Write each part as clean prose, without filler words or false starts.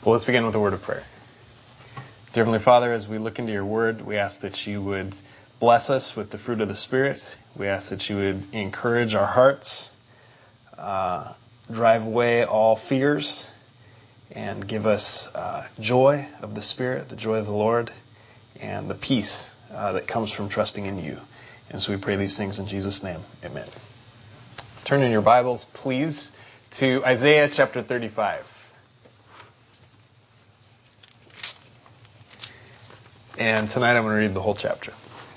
Well, let's begin with a word of prayer. Dear Heavenly Father, as we look into your word, we ask that you would bless us with the fruit of the Spirit. We ask that you would encourage our hearts, drive away all fears, and give us joy of the Spirit, the joy of the Lord, and the peace that comes from trusting in you. And so we pray these things in Jesus' name. Amen. Turn in your Bibles, please, to Isaiah chapter 35. And tonight I'm going to read the whole chapter.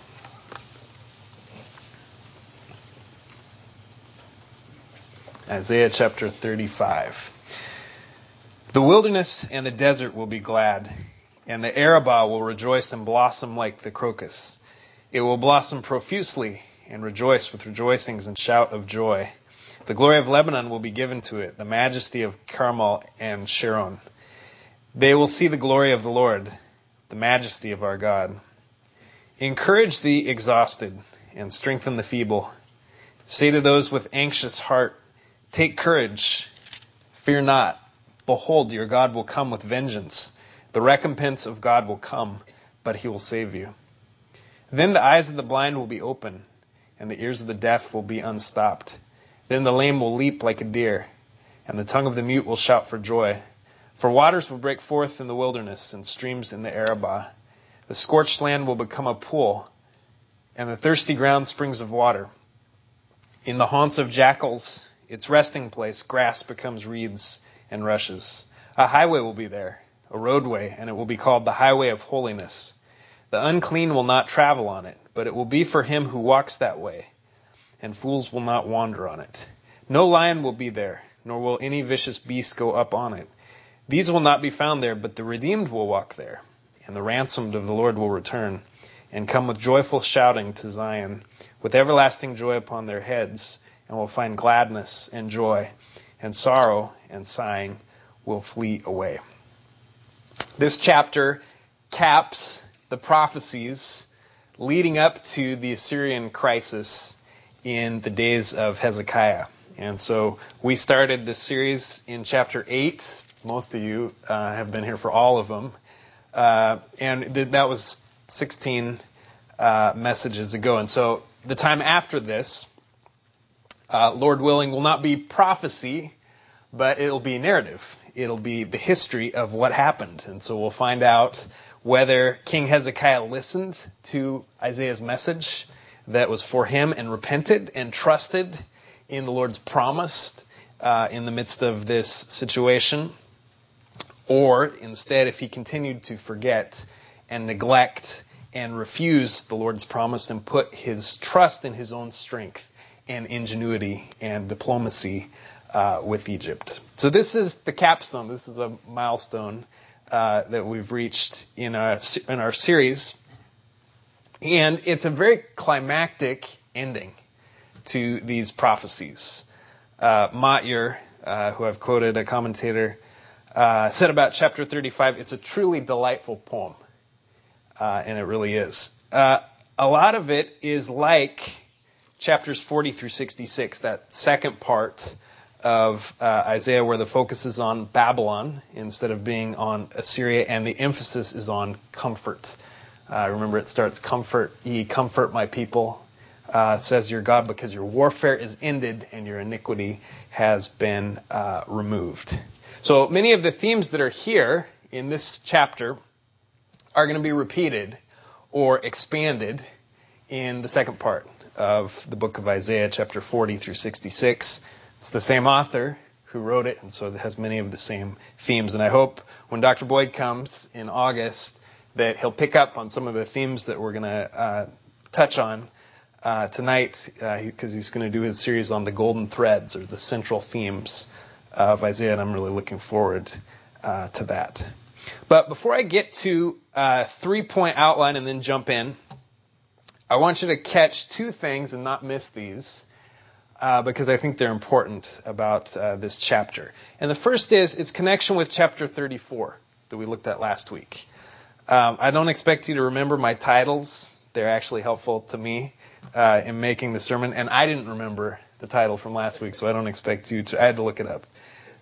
Isaiah chapter 35. The wilderness and the desert will be glad, and the Arabah will rejoice and blossom like the crocus. It will blossom profusely and rejoice with rejoicings and shout of joy. The glory of Lebanon will be given to it, the majesty of Carmel and Sharon. They will see the glory of the Lord, the majesty of our God. Encourage the exhausted and strengthen the feeble. Say to those with anxious heart, take courage, fear not. Behold, your God will come with vengeance. The recompense of God will come, but he will save you. Then the eyes of the blind will be open, and the ears of the deaf will be unstopped. Then the lame will leap like a deer, and the tongue of the mute will shout for joy. For waters will break forth in the wilderness and streams in the Arabah. The scorched land will become a pool, and the thirsty ground springs of water. In the haunts of jackals, its resting place, grass becomes reeds and rushes. A highway will be there, a roadway, and it will be called the highway of holiness. The unclean will not travel on it, but it will be for him who walks that way, and fools will not wander on it. No lion will be there, nor will any vicious beast go up on it. These will not be found there, but the redeemed will walk there, and the ransomed of the Lord will return, and come with joyful shouting to Zion, with everlasting joy upon their heads, and will find gladness and joy, and sorrow and sighing will flee away. This chapter caps the prophecies leading up to the Assyrian crisis in the days of Hezekiah. And so we started this series in chapter 8. Most of you have been here for all of them. And that was 16 messages ago. And so the time after this, Lord willing, will not be prophecy, but it'll be narrative. It'll be the history of what happened. And so we'll find out whether King Hezekiah listened to Isaiah's message that was for him and repented and trusted in the Lord's promise in the midst of this situation. Or instead, if he continued to forget and neglect and refuse the Lord's promise and put his trust in his own strength and ingenuity and diplomacy with Egypt. So this is the capstone. This is a milestone that we've reached in our series. And it's a very climactic ending to these prophecies. Motyer, who I've quoted, a commentator, said about chapter 35, it's a truly delightful poem. And it really is. A lot of it is like chapters 40 through 66, that second part of Isaiah where the focus is on Babylon instead of being on Assyria, and the emphasis is on comfort. Remember, it starts, comfort ye, comfort my people, says your God, because your warfare is ended and your iniquity has been removed. So many of the themes that are here in this chapter are going to be repeated or expanded in the second part of the book of Isaiah, chapter 40 through 66. It's the same author who wrote it, and so it has many of the same themes. And I hope when Dr. Boyd comes in August that he'll pick up on some of the themes that we're going to touch on tonight, because he's going to do his series on the golden threads, or the central themes of Isaiah, and I'm really looking forward to that. But before I get to a 3-point outline and then jump in, I want you to catch two things and not miss these, because I think they're important about this chapter. And the first is its connection with chapter 34 that we looked at last week. I don't expect you to remember my titles. They're actually helpful to me in making the sermon, and I didn't remember the title from last week, so I don't expect you to. I had to look it up.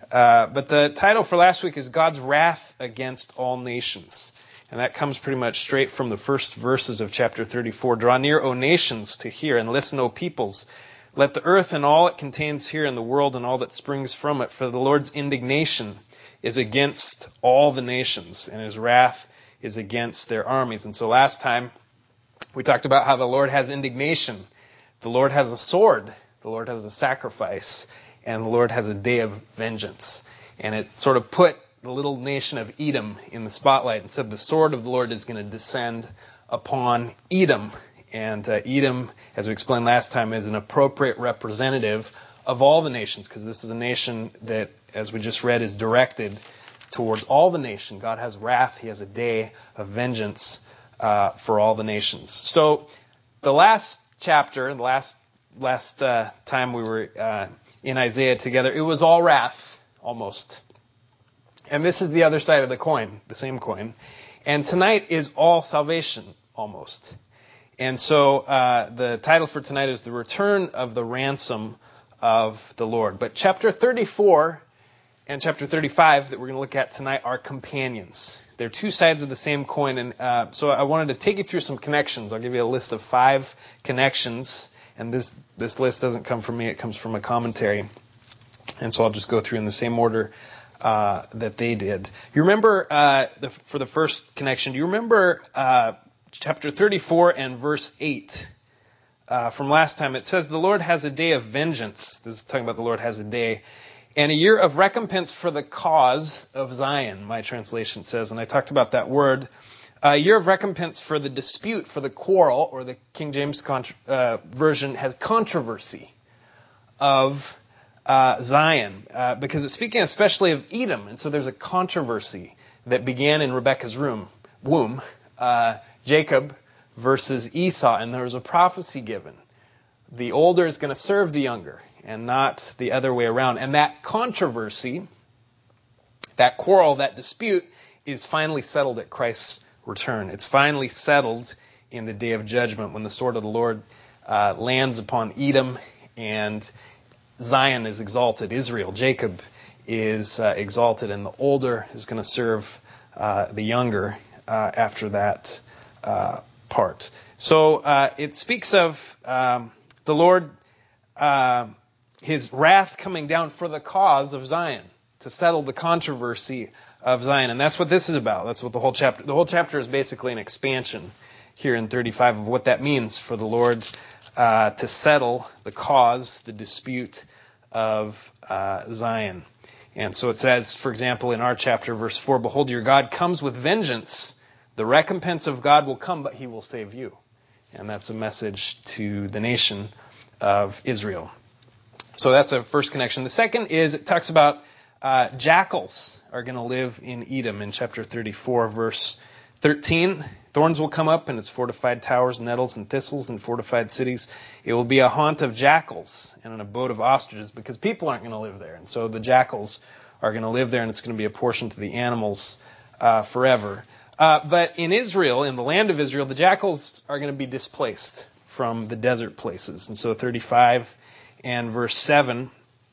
But the title for last week is God's Wrath Against All Nations. And that comes pretty much straight from the first verses of chapter 34. Draw near, O nations, to hear, and listen, O peoples. Let the earth and all it contains hear, and the world and all that springs from it. For the Lord's indignation is against all the nations, and his wrath is against their armies. And so last time we talked about how the Lord has indignation. The Lord has a sword. The Lord has a sacrifice. And the Lord has a day of vengeance. And it sort of put the little nation of Edom in the spotlight and said the sword of the Lord is going to descend upon Edom. And Edom, as we explained last time, is an appropriate representative of all the nations, because this is a nation that, as we just read, is directed towards all the nation. God has wrath. He has a day of vengeance for all the nations. So the last chapter, the last time we were in Isaiah together, it was all wrath, almost. And this is the other side of the coin, the same coin. And tonight is all salvation, almost. And so the title for tonight is The Return of the Ransom of the Lord. But chapter 34 and chapter 35 that we're going to look at tonight are companions. They're two sides of the same coin. And so I wanted to take you through some connections. I'll give you a list of 5 connections. And this list doesn't come from me. It comes from a commentary. And so I'll just go through in the same order that they did. You remember, for the first connection, do you remember chapter 34 and verse 8 from last time? It says, the Lord has a day of vengeance. This is talking about the Lord has a day. And a year of recompense for the cause of Zion, my translation says. And I talked about that word. A year of recompense for the dispute, for the quarrel, or the King James version has controversy of Zion, because it's speaking especially of Edom. And so there's a controversy that began in Rebekah's womb, Jacob versus Esau, and there was a prophecy given. The older is going to serve the younger, and not the other way around. And that controversy, that quarrel, that dispute, is finally settled at Christ's return. It's finally settled in the day of judgment when the sword of the Lord lands upon Edom and Zion is exalted. Israel, Jacob, is exalted, and the older is going to serve the younger after that part. So it speaks of the Lord, his wrath coming down for the cause of Zion, to settle the controversy of Zion. And that's what this is about. That's what the whole chapter is basically an expansion here in 35 of what that means for the Lord to settle the cause, the dispute of Zion. And so it says, for example, in our chapter, verse 4, behold, your God comes with vengeance. The recompense of God will come, but he will save you. And that's a message to the nation of Israel. So that's a first connection. The second is it talks about jackals are going to live in Edom in chapter 34, verse 13. Thorns will come up in its fortified towers, nettles and thistles in fortified cities. It will be a haunt of jackals and an abode of ostriches, because people aren't going to live there. And so the jackals are going to live there, and it's going to be a portion to the animals forever. But in Israel, in the land of Israel, the jackals are going to be displaced from the desert places. And so 35 and verse 7,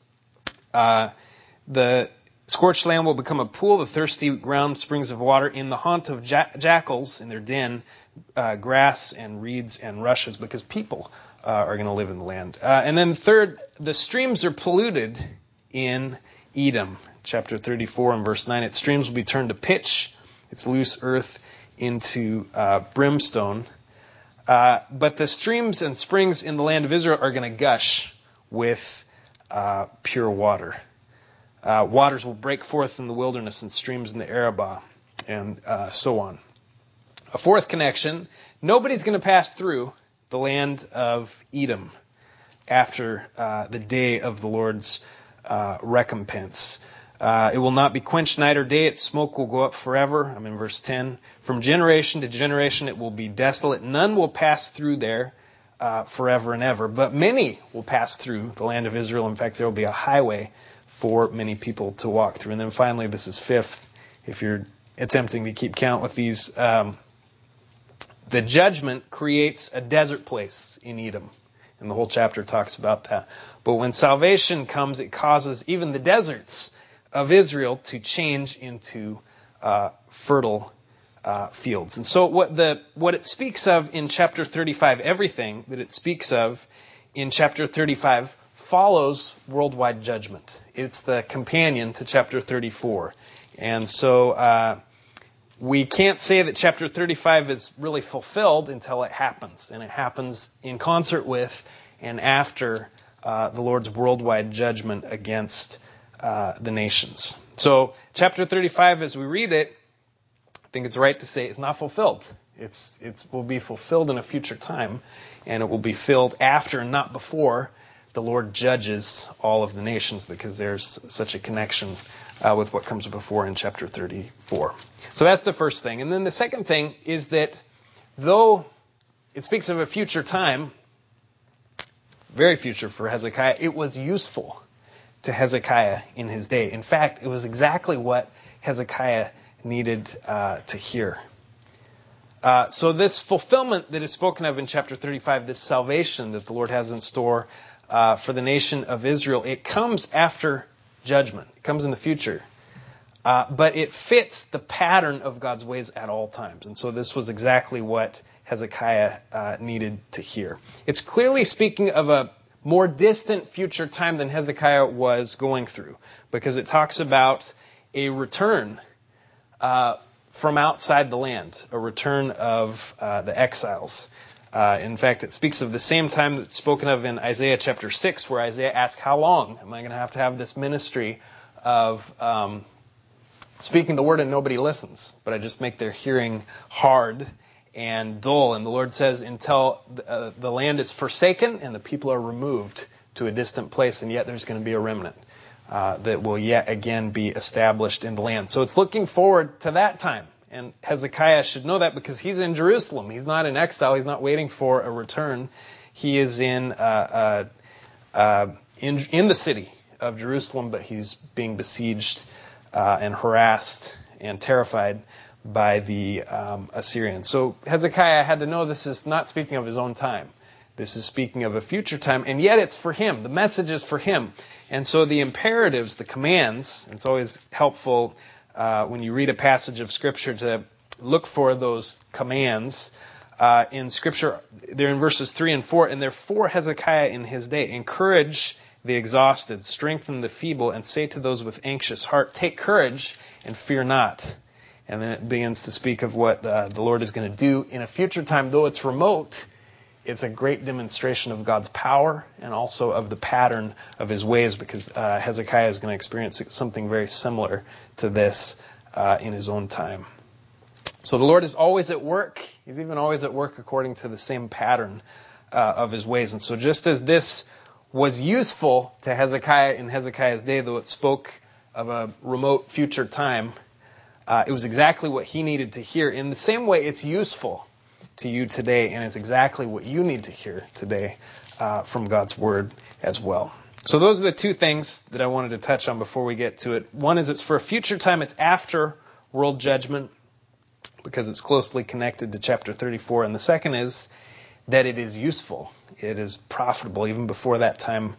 the scorched land will become a pool, the thirsty ground springs of water. In the haunt of jackals, in their den, grass and reeds and rushes, because people are going to live in the land. And then third, the streams are polluted in Edom. Chapter 34 and verse 9, its streams will be turned to pitch, its loose earth into brimstone. But the streams and springs in the land of Israel are going to gush with pure water. Waters will break forth in the wilderness and streams in the Arabah, and so on. A fourth connection, nobody's going to pass through the land of Edom after the day of the Lord's recompense. It will not be quenched night or day. Its smoke will go up forever. I'm in verse 10. From generation to generation it will be desolate. None will pass through there forever and ever. But many will pass through the land of Israel. In fact, there will be a highway for many people to walk through. And then finally, this is fifth, if you're attempting to keep count with these. The judgment creates a desert place in Edom. And the whole chapter talks about that. But when salvation comes, it causes even the deserts of Israel to change into fertile fields. And so what it speaks of in chapter 35, everything that it speaks of in chapter 35 follows worldwide judgment. It's the companion to chapter 34. And so we can't say that chapter 35 is really fulfilled until it happens. And it happens in concert with and after the Lord's worldwide judgment against the nations. So chapter 35, as we read it, I think it's right to say it's not fulfilled. It will be fulfilled in a future time, and it will be filled after and not before the Lord judges all of the nations, because there's such a connection with what comes before in chapter 34. So that's the first thing. And then the second thing is that though it speaks of a future time, very future for Hezekiah, it was useful to Hezekiah in his day. In fact, it was exactly what Hezekiah needed to hear. So this fulfillment that is spoken of in chapter 35, this salvation that the Lord has in store for the nation of Israel, it comes after judgment. It comes in the future. But it fits the pattern of God's ways at all times. And so this was exactly what Hezekiah needed to hear. It's clearly speaking of a more distant future time than Hezekiah was going through, because it talks about a return from outside the land, a return of the exiles. In fact, it speaks of the same time that's spoken of in Isaiah chapter 6, where Isaiah asks, how long am I going to have this ministry of speaking the word and nobody listens, but I just make their hearing hard and dull? And the Lord says, until the land is forsaken and the people are removed to a distant place, and yet there's going to be a remnant that will yet again be established in the land. So it's looking forward to that time. And Hezekiah should know that, because he's in Jerusalem. He's not in exile. He's not waiting for a return. He is in the city of Jerusalem, but he's being besieged and harassed and terrified by the Assyrians. So Hezekiah had to know this is not speaking of his own time. This is speaking of a future time, and yet it's for him. The message is for him. And so the imperatives, the commands, it's always helpful when you read a passage of Scripture to look for those commands. In Scripture, they're in verses 3 and 4, and they're for Hezekiah in his day. Encourage the exhausted, strengthen the feeble, and say to those with anxious heart, take courage and fear not. And then it begins to speak of what the Lord is going to do in a future time. Though it's remote, it's a great demonstration of God's power and also of the pattern of his ways, because Hezekiah is going to experience something very similar to this in his own time. So the Lord is always at work. He's even always at work according to the same pattern of his ways. And so just as this was useful to Hezekiah in Hezekiah's day, though it spoke of a remote future time, it was exactly what he needed to hear. In the same way, it's useful to you today, and it's exactly what you need to hear today from God's Word as well. So those are the two things that I wanted to touch on before we get to it. One is it's for a future time. It's after world judgment, because it's closely connected to chapter 34. And the second is that it is useful. It is profitable even before that time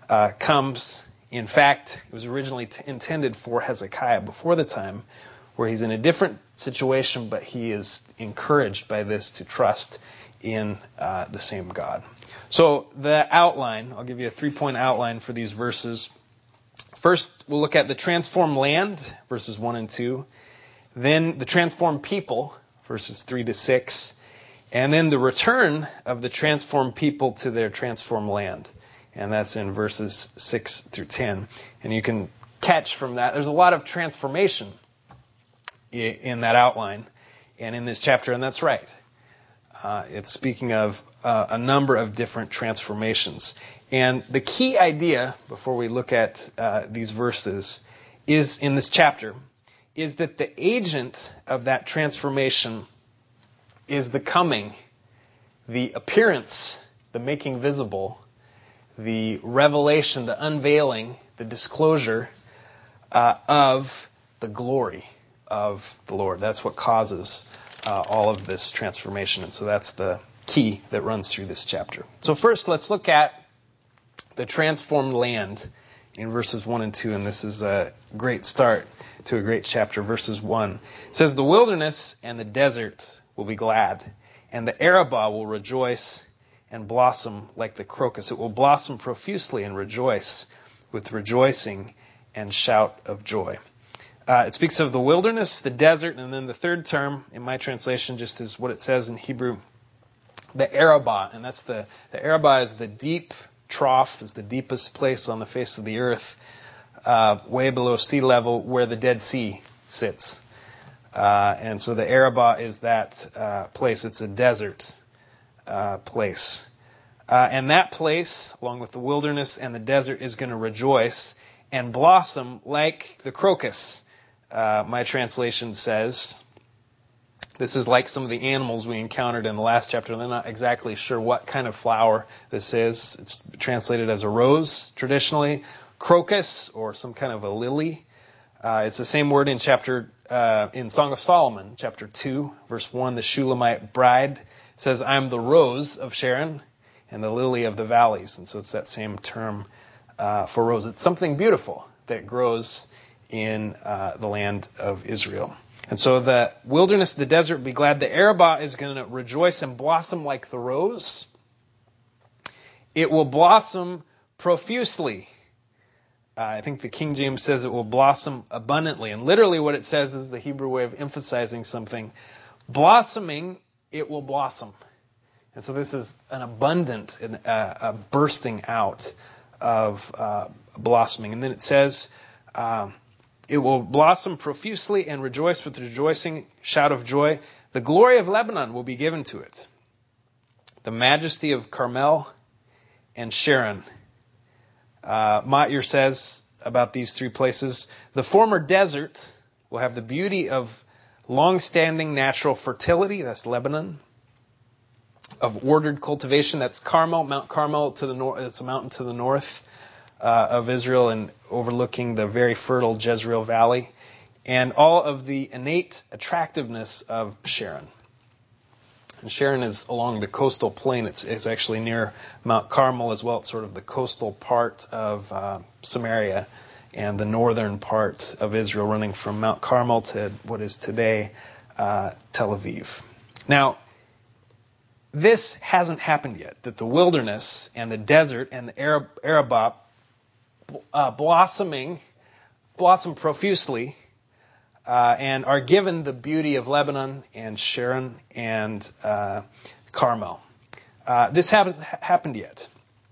comes. In fact, it was originally intended for Hezekiah before the time, where he's in a different situation, but he is encouraged by this to trust in the same God. So the outline, I'll give you a 3-point outline for these verses. First, we'll look at the transformed land, verses 1 and 2. Then the transformed people, verses 3 to 6. And then the return of the transformed people to their transformed land. And that's in verses 6 through 10. And you can catch from that, there's a lot of transformation in that outline and in this chapter, and that's right. It's speaking of a number of different transformations. And the key idea, before we look at these verses, is in this chapter, is that the agent of that transformation is the coming, the appearance, the making visible, the revelation, the unveiling, the disclosure of the glory of the Lord. That's what causes all of this transformation. And so that's the key that runs through this chapter. So first, let's look at the transformed land in verses 1 and 2, and this is a great start to a great chapter. Verses 1. It says, "The wilderness and the desert will be glad, and the Arabah will rejoice and blossom like the crocus. It will blossom profusely and rejoice with rejoicing and shout of joy." It speaks of the wilderness, the desert, and then the third term in my translation just is what it says in Hebrew, the Arabah. And that's the Arabah is the deep trough, is the deepest place on the face of the earth, way below sea level where the Dead Sea sits. And so the Arabah is that place. It's a desert place. And that place, along with the wilderness and the desert, is going to rejoice and blossom like the crocus. My translation says, this is like some of the animals we encountered in the last chapter. They're not exactly sure what kind of flower this is. It's translated as a rose, traditionally, crocus, or some kind of a lily. It's the same word in in Song of Solomon, chapter 2, verse 1. The Shulamite bride says, "I am the rose of Sharon and the lily of the valleys." And so it's that same term for rose. It's something beautiful that grows in the land of Israel. And so the wilderness, the desert will be glad. The Arabah is going to rejoice and blossom like the rose. It will blossom profusely. I think the King James says it will blossom abundantly. And literally what it says is the Hebrew way of emphasizing something. Blossoming, it will blossom. And so this is an abundant, a bursting out of blossoming. And then it says, it will blossom profusely and rejoice with rejoicing, shout of joy. The glory of Lebanon will be given to it. The majesty of Carmel and Sharon. Motyer says about these three places, the former desert will have the beauty of long-standing natural fertility, that's Lebanon, of ordered cultivation, that's Carmel, Mount Carmel to the north, it's a mountain to the north of Israel and overlooking the very fertile Jezreel Valley, and all of the innate attractiveness of Sharon. And Sharon is along the coastal plain. It's actually near Mount Carmel as well. It's sort of the coastal part of Samaria and the northern part of Israel, running from Mount Carmel to what is today Tel Aviv. Now, this hasn't happened yet, that the wilderness and the desert and the Arabah blossom profusely and are given the beauty of Lebanon and Sharon and Carmel. This hasn't happened yet.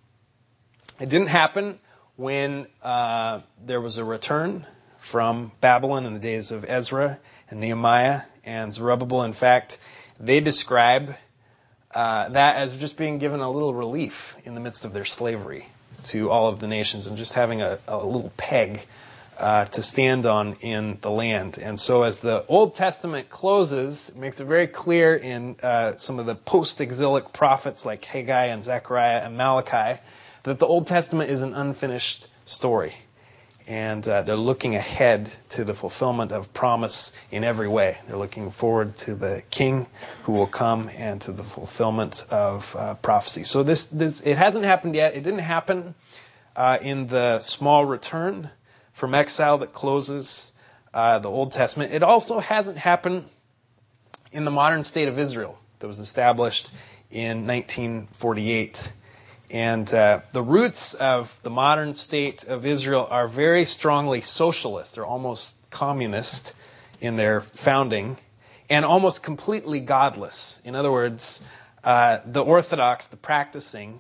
It didn't happen when there was a return from Babylon in the days of Ezra and Nehemiah and Zerubbabel. In fact, they describe that as just being given a little relief in the midst of their slavery to all of the nations and just having a little peg to stand on in the land. And so as the Old Testament closes, it makes it very clear in some of the post-exilic prophets like Haggai and Zechariah and Malachi that the Old Testament is an unfinished story. And they're looking ahead to the fulfillment of promise in every way. They're looking forward to the King who will come and to the fulfillment of prophecy. So this it hasn't happened yet. It didn't happen in the small return from exile that closes the Old Testament. It also hasn't happened in the modern state of Israel that was established in 1948. And the roots of the modern state of Israel are very strongly socialist. They're almost communist in their founding and almost completely godless. In other words, the Orthodox, the practicing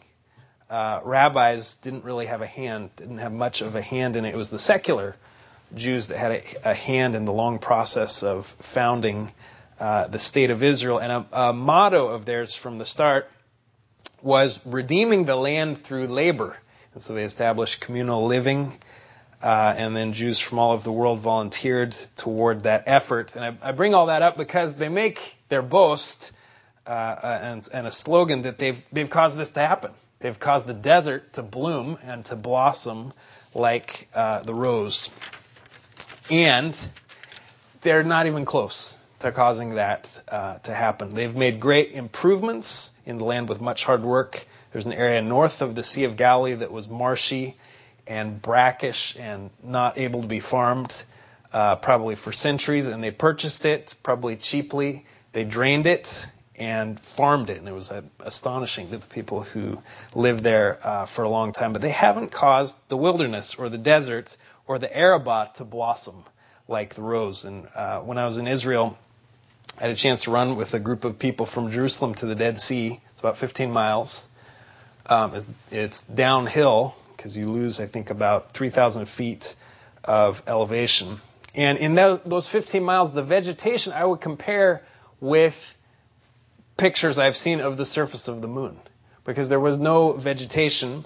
rabbis didn't really have didn't have much of a hand in it. It was the secular Jews that had a hand in the long process of founding the state of Israel. And a motto of theirs from the start was redeeming the land through labor. And so they established communal living, and then Jews from all over the world volunteered toward that effort. And I bring all that up because they make their boast and a slogan that they've caused this to happen. They've caused the desert to bloom and to blossom like the rose. And they're not even close to causing that to happen. They've made great improvements in the land with much hard work. There's an area north of the Sea of Galilee that was marshy and brackish and not able to be farmed probably for centuries, and they purchased it probably cheaply. They drained it and farmed it, and it was astonishing to the people who lived there for a long time. But they haven't caused the wilderness or the desert or the Arabah to blossom like the rose. And when I was in Israel, I had a chance to run with a group of people from Jerusalem to the Dead Sea. It's about 15 miles. It's downhill because you lose, I think, about 3,000 feet of elevation. And in those 15 miles, the vegetation I would compare with pictures I've seen of the surface of the moon, because there was no vegetation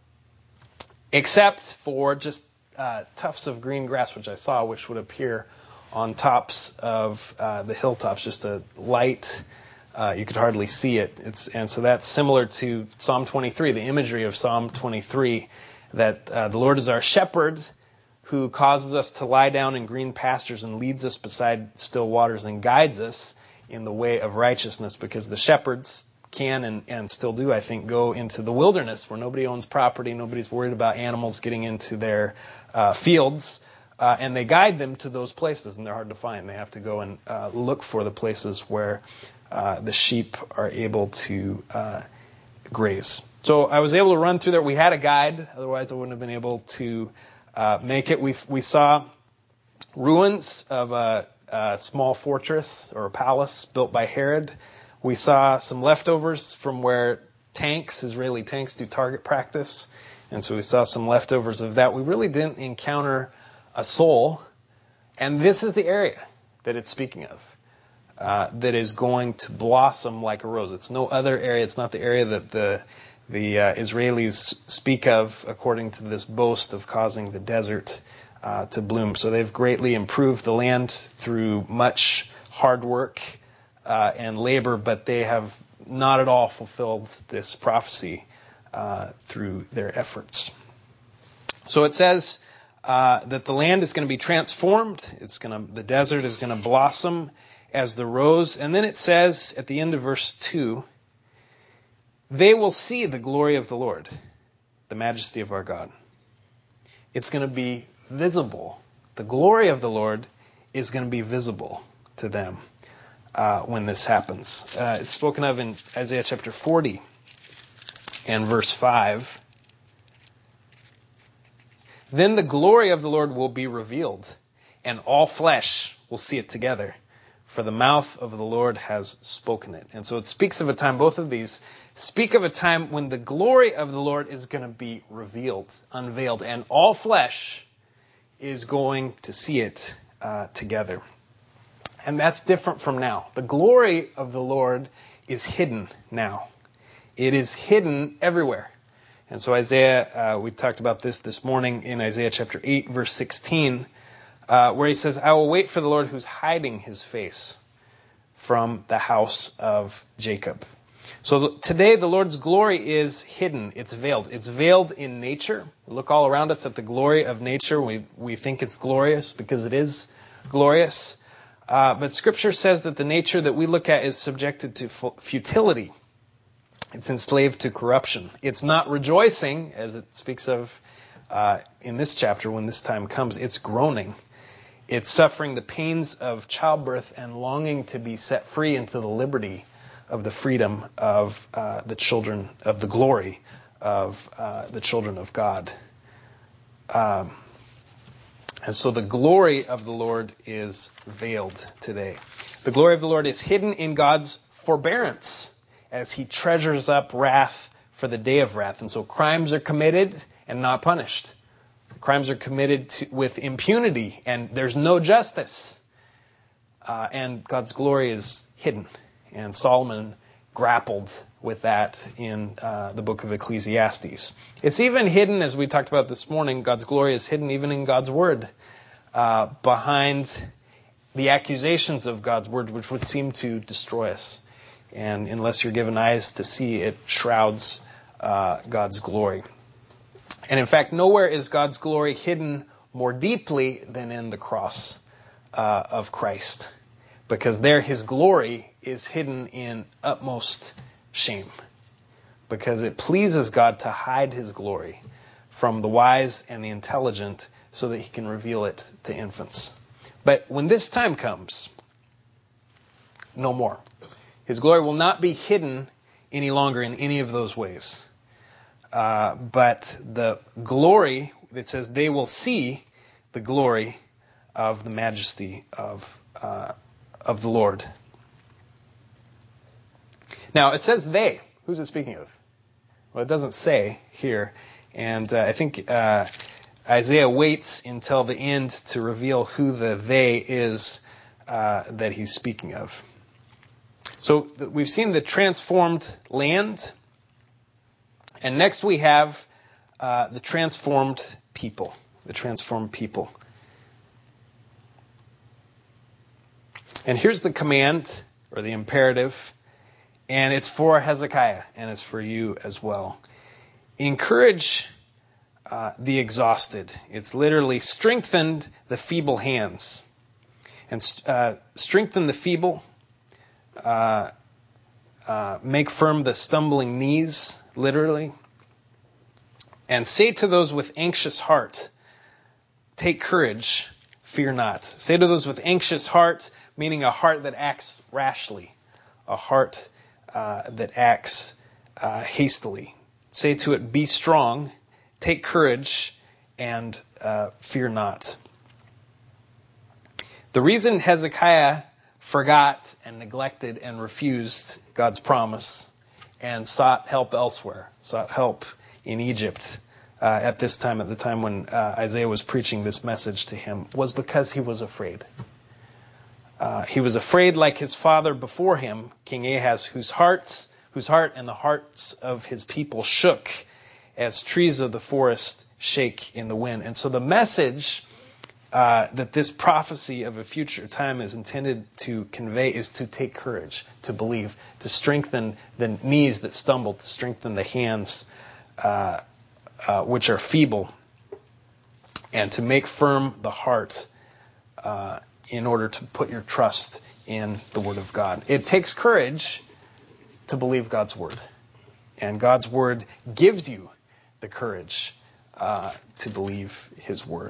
except for just tufts of green grass, which I saw, which would appear on tops of the hilltops, just a light. You could hardly see it. And so that's similar to Psalm 23, the imagery of Psalm 23, that the Lord is our shepherd who causes us to lie down in green pastures and leads us beside still waters and guides us in the way of righteousness, because the shepherds can and still do, I think, go into the wilderness where nobody owns property, nobody's worried about animals getting into their fields, and they guide them to those places, and they're hard to find. They have to go and look for the places where the sheep are able to graze. So I was able to run through there. We had a guide, otherwise I wouldn't have been able to make it. We saw ruins of a small fortress or a palace built by Herod. We saw some leftovers from where Israeli tanks do target practice. And so we saw some leftovers of that. We really didn't encounter a soul. And this is the area that it's speaking of, that is going to blossom like a rose. It's no other area. It's not the area that the Israelis speak of according to this boast of causing the desert to bloom. So they've greatly improved the land through much hard work and labor, but they have not at all fulfilled this prophecy through their efforts. So it says that the land is going to be transformed. The desert is going to blossom as the rose. And then it says at the end of verse 2, they will see the glory of the Lord, the majesty of our God. It's going to be visible. The glory of the Lord is going to be visible to them when this happens. It's spoken of in Isaiah chapter 40 and verse 5. Then the glory of the Lord will be revealed, and all flesh will see it together, for the mouth of the Lord has spoken it. And so it speaks of a time, both of these speak of a time when the glory of the Lord is going to be revealed, unveiled, and all flesh is going to see it together. And that's different from now. The glory of the Lord is hidden now. It is hidden everywhere. And so Isaiah, we talked about this morning in Isaiah chapter 8, verse 16, where he says, I will wait for the Lord who's hiding his face from the house of Jacob. So today the Lord's glory is hidden. It's veiled. It's veiled in nature. We look all around us at the glory of nature. We think it's glorious because it is glorious. But Scripture says that the nature that we look at is subjected to futility. It's enslaved to corruption. It's not rejoicing, as it speaks of in this chapter when this time comes. It's groaning. It's suffering the pains of childbirth and longing to be set free into the liberty of the freedom of the children of the glory of the children of God. And so the glory of the Lord is veiled today. The glory of the Lord is hidden in God's forbearance as he treasures up wrath for the day of wrath. And so crimes are committed and not punished. Crimes are committed with impunity and there's no justice. And God's glory is hidden. And Solomon grappled with that in the book of Ecclesiastes. It's even hidden, as we talked about this morning, God's glory is hidden even in God's word, behind the accusations of God's word, which would seem to destroy us. And unless you're given eyes to see, it shrouds God's glory. And in fact, nowhere is God's glory hidden more deeply than in the cross of Christ. Because there his glory is hidden in utmost shame. Because it pleases God to hide his glory from the wise and the intelligent so that he can reveal it to infants. But when this time comes, no more. His glory will not be hidden any longer in any of those ways. But the glory, it says they will see the glory of the majesty of the Lord. Now, it says they. Who's it speaking of? Well, it doesn't say here. And I think Isaiah waits until the end to reveal who the they is that he's speaking of. So we've seen the transformed land. And next we have the transformed people. The transformed people. And here's the command, or the imperative. And it's for Hezekiah, and it's for you as well. Encourage the exhausted. It's literally strengthened the feeble hands. And strengthen the feeble. Make firm the stumbling knees, literally. And say to those with anxious heart, take courage, fear not. Say to those with anxious heart, meaning a heart that acts rashly, a heart that acts hastily. Say to it, be strong, take courage, and fear not. The reason Hezekiah forgot and neglected and refused God's promise and sought help elsewhere, sought help in Egypt at the time when Isaiah was preaching this message to him, was because he was afraid. He was afraid like his father before him, King Ahaz, whose heart and the hearts of his people shook as trees of the forest shake in the wind. And so the message that this prophecy of a future time is intended to convey is to take courage, to believe, to strengthen the knees that stumble, to strengthen the hands which are feeble, and to make firm the heart in order to put your trust in the Word of God. It takes courage to believe God's Word. And God's Word gives you the courage to believe His Word.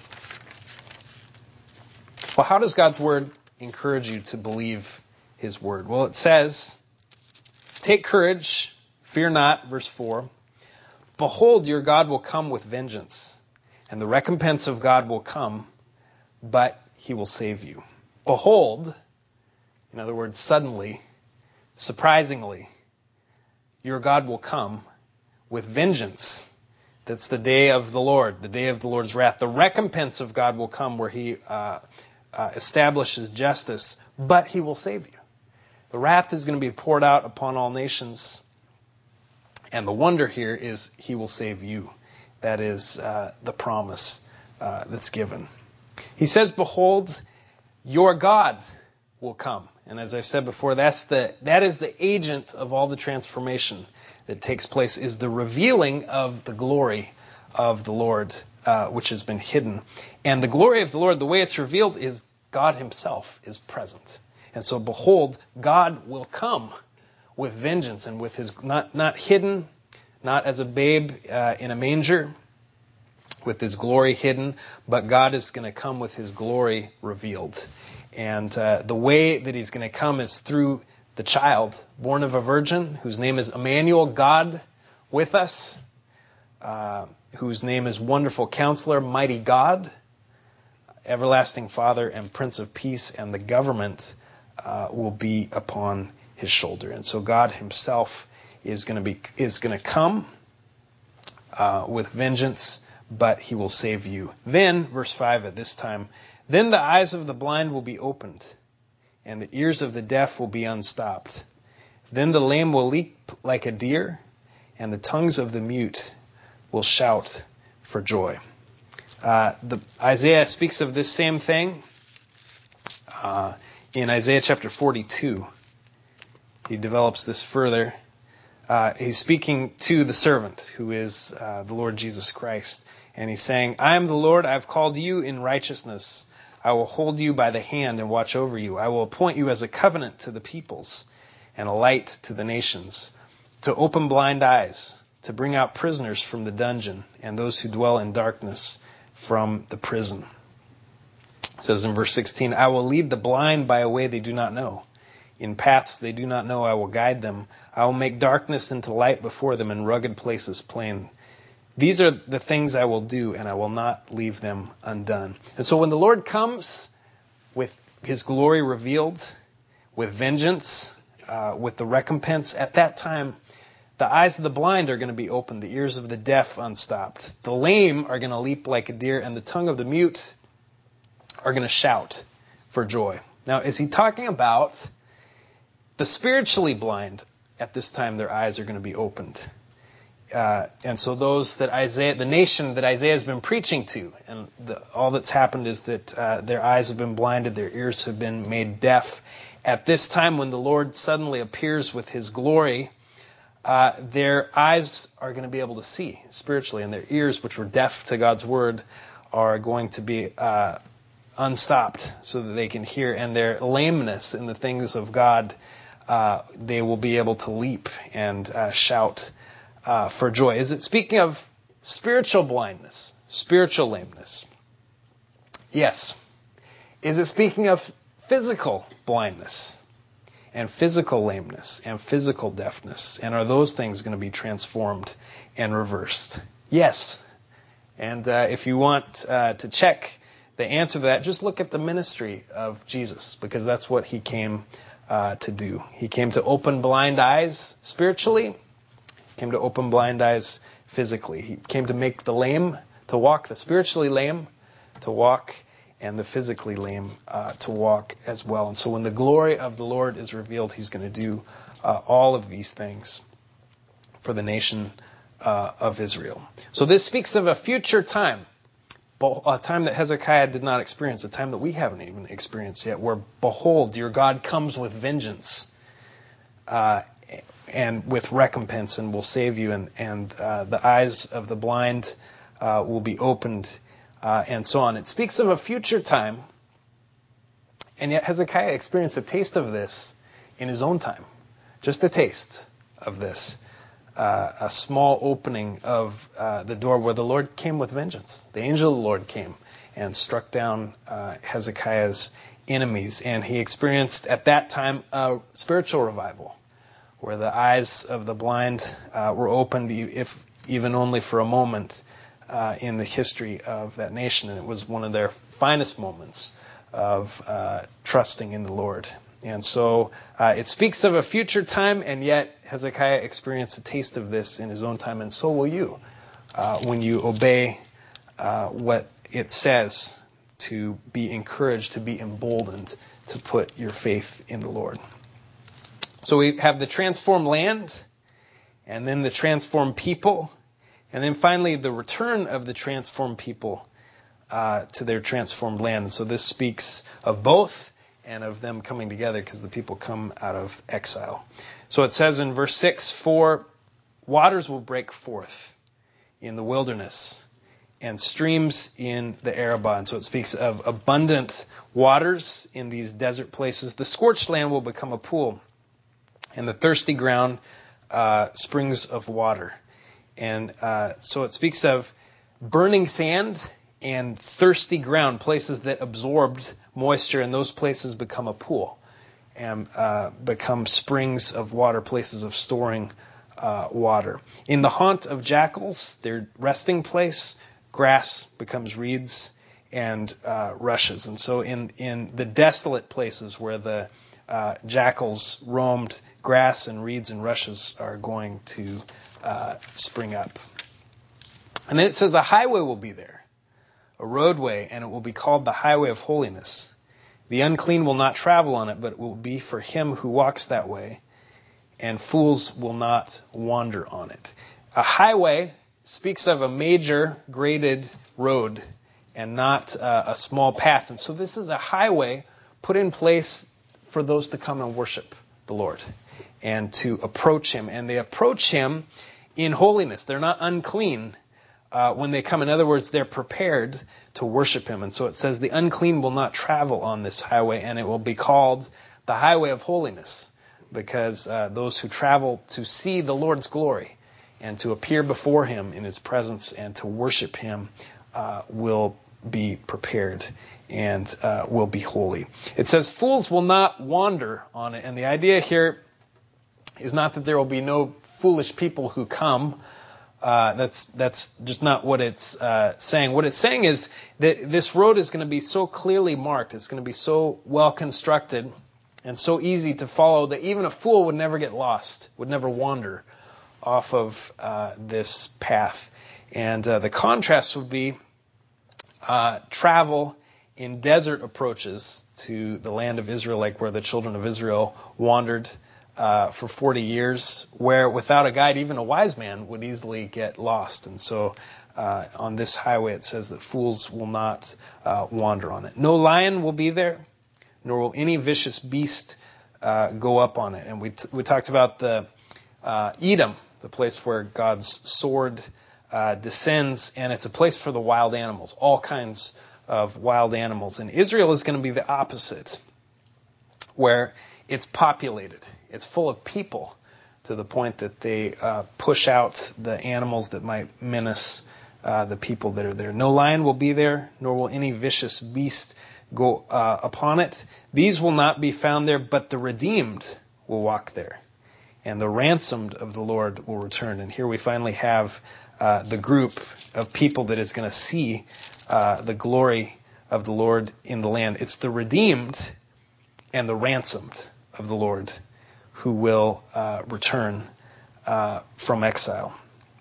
Well, how does God's Word encourage you to believe His Word? Well, it says, take courage, fear not, verse 4. Behold, your God will come with vengeance, and the recompense of God will come, but He will save you. Behold, in other words, suddenly, surprisingly, your God will come with vengeance. That's the day of the Lord, the day of the Lord's wrath. The recompense of God will come where He establishes justice, but He will save you. The wrath is going to be poured out upon all nations, and the wonder here is He will save you. That is the promise that's given. He says, behold, your God will come. And as I've said before, that is the agent of all the transformation that takes place, is the revealing of the glory of the Lord, which has been hidden. And the glory of the Lord, the way it's revealed, is God Himself is present. And so, behold, God will come with vengeance and with His, not hidden, not as a babe in a manger, with His glory hidden, but God is going to come with His glory revealed. And the way that He's going to come is through the child born of a virgin, whose name is Emmanuel, God with us, whose name is Wonderful Counselor, Mighty God, Everlasting Father, and Prince of Peace, and the government will be upon His shoulder. And so God Himself is going to come with vengeance, but He will save you. Then, verse 5 at this time, then the eyes of the blind will be opened, and the ears of the deaf will be unstopped. Then the lame will leap like a deer, and the tongues of the mute will shout for joy. Isaiah speaks of this same thing in Isaiah chapter 42. He develops this further. He's speaking to the servant, who is the Lord Jesus Christ. And he's saying, I am the Lord, I have called you in righteousness. I will hold you by the hand and watch over you. I will appoint you as a covenant to the peoples and a light to the nations, to open blind eyes, to bring out prisoners from the dungeon and those who dwell in darkness from the prison. It says in verse 16, I will lead the blind by a way they do not know. In paths they do not know, I will guide them. I will make darkness into light before them and rugged places plain. These are the things I will do, and I will not leave them undone. And so when the Lord comes with his glory revealed, with vengeance, with the recompense, at that time, the eyes of the blind are going to be opened, the ears of the deaf unstopped. The lame are going to leap like a deer, and the tongue of the mute are going to shout for joy. Now, is he talking about the spiritually blind? At this time, their eyes are going to be opened. And so those that the nation that Isaiah has been preaching to, and all that's happened is that their eyes have been blinded, their ears have been made deaf. At this time, when the Lord suddenly appears with his glory, their eyes are going to be able to see spiritually, and their ears, which were deaf to God's word, are going to be unstopped so that they can hear. And their lameness in the things of God, they will be able to leap and shout for joy. Is it speaking of spiritual blindness, spiritual lameness? Yes. Is it speaking of physical blindness and physical lameness and physical deafness? And are those things going to be transformed and reversed? Yes. And if you want to check the answer to that, just look at the ministry of Jesus, because that's what he came to do. He came to open blind eyes spiritually. Came to open blind eyes physically. He came to make the lame to walk, the spiritually lame to walk, and the physically lame to walk as well. And so when the glory of the Lord is revealed, he's going to do all of these things for the nation of Israel. So this speaks of a future time, a time that Hezekiah did not experience, a time that we haven't even experienced yet, where, behold, your God comes with vengeance and with recompense, and will save you, and the eyes of the blind will be opened, and so on. It speaks of a future time, and yet Hezekiah experienced a taste of this in his own time. Just a taste of this. A small opening of the door where the Lord came with vengeance. The angel of the Lord came and struck down Hezekiah's enemies, and he experienced at that time a spiritual revival, where the eyes of the blind were opened, if even only for a moment, in the history of that nation. And it was one of their finest moments of trusting in the Lord. And so it speaks of a future time, and yet Hezekiah experienced a taste of this in his own time, and so will you when you obey what it says, to be encouraged, to be emboldened, to put your faith in the Lord. So we have the transformed land, and then the transformed people, and then finally the return of the transformed people to their transformed land. So this speaks of both and of them coming together, because the people come out of exile. So it says in verse 6, for waters will break forth in the wilderness and streams in the Arabah. And so it speaks of abundant waters in these desert places. The scorched land will become a pool, and the thirsty ground springs of water. And so it speaks of burning sand and thirsty ground, places that absorbed moisture, and those places become a pool and become springs of water, places of storing water. In the haunt of jackals, their resting place, grass becomes reeds and rushes. And so in the desolate places where the jackals roamed, grass and reeds and rushes are going to spring up. And then it says a highway will be there, a roadway, and it will be called the highway of holiness. The unclean will not travel on it, but it will be for him who walks that way, and fools will not wander on it. A highway speaks of a major graded road and not a small path. And so this is a highway put in place for those to come and worship the Lord and to approach him. And they approach him in holiness. They're not unclean when they come. In other words, they're prepared to worship him. And so it says the unclean will not travel on this highway, and it will be called the highway of holiness, because those who travel to see the Lord's glory and to appear before him in his presence and to worship him will be prepared and will be holy. It says fools will not wander on it. And the idea here is not that there will be no foolish people who come. That's just not what it's saying. What it's saying is that this road is going to be so clearly marked. It's going to be so well constructed and so easy to follow that even a fool would never get lost, would never wander off of this path. And the contrast would be travel in desert approaches to the land of Israel, like where the children of Israel wandered for 40 years, where without a guide, even a wise man would easily get lost. And so on this highway, it says that fools will not wander on it. No lion will be there, nor will any vicious beast go up on it. And we talked about the Edom, the place where God's sword descends, and it's a place for the wild animals, all kinds of wild animals. And Israel is going to be the opposite, where it's populated. It's full of people to the point that they push out the animals that might menace the people that are there. No lion will be there, nor will any vicious beast go upon it. These will not be found there, but the redeemed will walk there, and the ransomed of the Lord will return. And here we finally have the group of people that is going to see the glory of the Lord in the land. It's the redeemed and the ransomed of the Lord who will return from exile.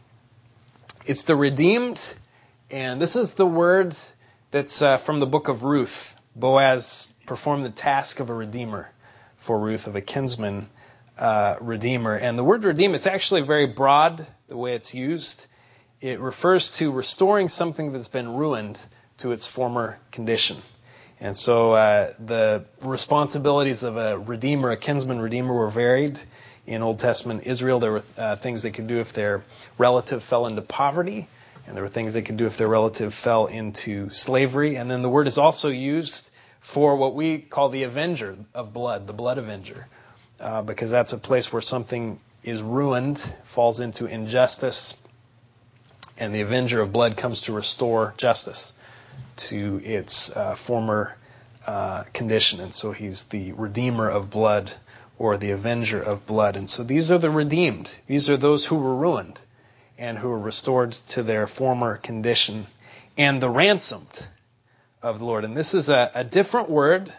It's the redeemed, and this is the word that's from the book of Ruth. Boaz performed the task of a redeemer for Ruth, of a kinsman redeemer. And the word redeem, it's actually very broad the way it's used. It refers to restoring something that's been ruined to its former condition. And so the responsibilities of a redeemer, a kinsman redeemer, were varied. In Old Testament Israel, there were things they could do if their relative fell into poverty, and there were things they could do if their relative fell into slavery. And then the word is also used for what we call the avenger of blood, the blood avenger, because that's a place where something is ruined, falls into injustice, and the avenger of blood comes to restore justice to its former condition. And so he's the redeemer of blood, or the avenger of blood. And so these are the redeemed. These are those who were ruined and who were restored to their former condition. And the ransomed of the Lord. And this is a different word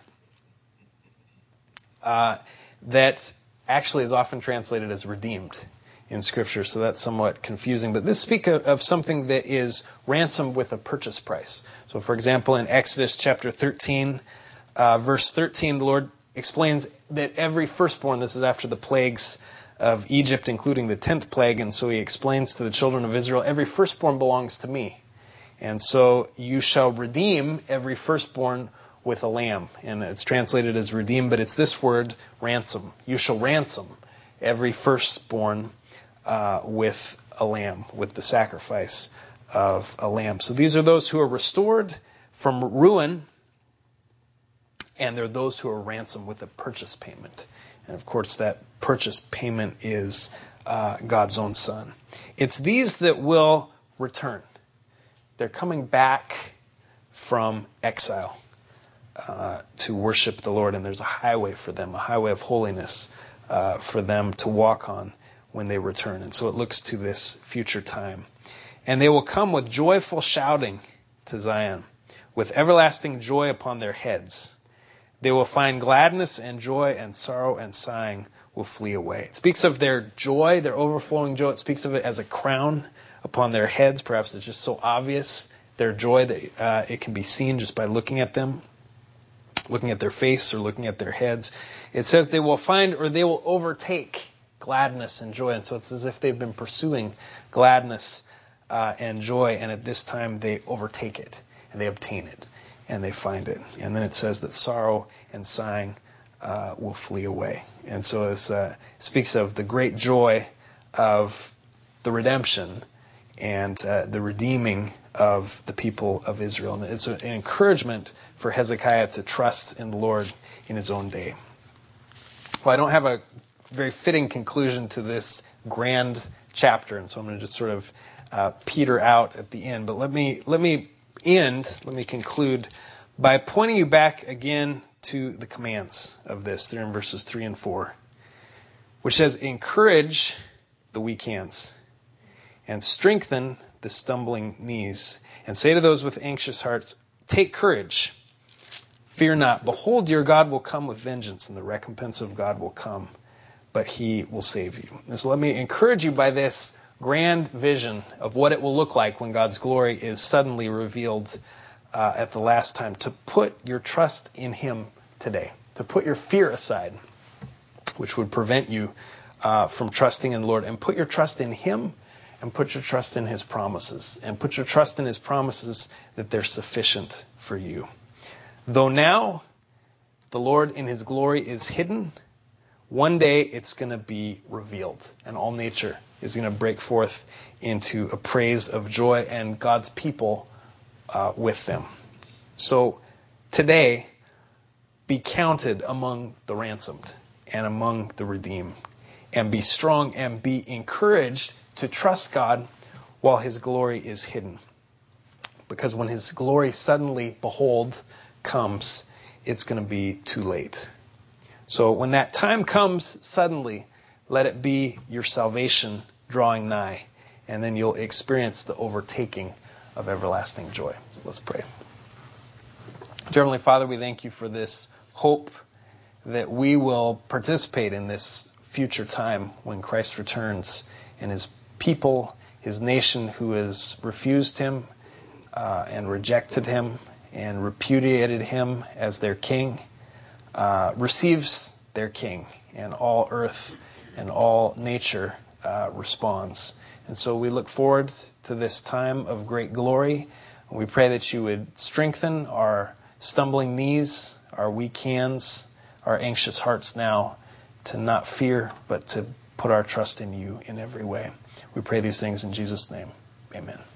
that actually is often translated as redeemed in Scripture, so that's somewhat confusing. But this speaks of something that is ransomed with a purchase price. So, for example, in Exodus chapter 13, verse 13, the Lord explains that every firstborn, this is after the plagues of Egypt, including the 10th plague, and so he explains to the children of Israel, every firstborn belongs to me. And so you shall redeem every firstborn with a lamb. And it's translated as redeem, but it's this word, ransom. You shall ransom every firstborn with a lamb, with the sacrifice of a lamb. So these are those who are restored from ruin, and they're those who are ransomed with a purchase payment. And of course that purchase payment is God's own Son. It's these that will return. They're coming back from exile to worship the Lord, and there's a highway for them, a highway of holiness for them to walk on when they return. And so it looks to this future time. And they will come with joyful shouting to Zion, with everlasting joy upon their heads. They will find gladness and joy, and sorrow and sighing will flee away. It speaks of their joy, their overflowing joy. It speaks of it as a crown upon their heads. Perhaps it's just so obvious, their joy, that it can be seen just by looking at them, looking at their face or looking at their heads. It says they will find, or they will overtake, gladness and joy. And so it's as if they've been pursuing gladness and joy, and at this time they overtake it, and they obtain it, and they find it. And then it says that sorrow and sighing will flee away. And so it speaks of the great joy of the redemption and the redeeming of the people of Israel. And it's an encouragement for Hezekiah to trust in the Lord in his own day. Well, I don't have a very fitting conclusion to this grand chapter, and so I'm going to just sort of peter out at the end. But let me conclude by pointing you back again to the commands of this. They're in verses 3 and 4, which says, encourage the weak hands and strengthen the stumbling knees, and say to those with anxious hearts, take courage, fear not. Behold, your God will come with vengeance, and the recompense of God will come, but he will save you. And so let me encourage you by this grand vision of what it will look like when God's glory is suddenly revealed at the last time, to put your trust in him today, to put your fear aside, which would prevent you from trusting in the Lord, and put your trust in him, and put your trust in his promises, and put your trust in his promises that they're sufficient for you. Though now the Lord in his glory is hidden, one day it's going to be revealed, and all nature is going to break forth into a praise of joy, and God's people with them. So today, be counted among the ransomed and among the redeemed, and be strong and be encouraged to trust God while his glory is hidden. Because when his glory suddenly, behold, comes, it's going to be too late. So when that time comes suddenly, let it be your salvation drawing nigh, and then you'll experience the overtaking of everlasting joy. Let's pray. Dear Heavenly Father, we thank you for this hope that we will participate in this future time when Christ returns, and his people, his nation who has refused him and rejected him and repudiated him as their king, receives their king, and all earth and all nature responds. And so we look forward to this time of great glory. We pray that you would strengthen our stumbling knees, our weak hands, our anxious hearts now, to not fear, but to put our trust in you in every way. We pray these things in Jesus' name. Amen.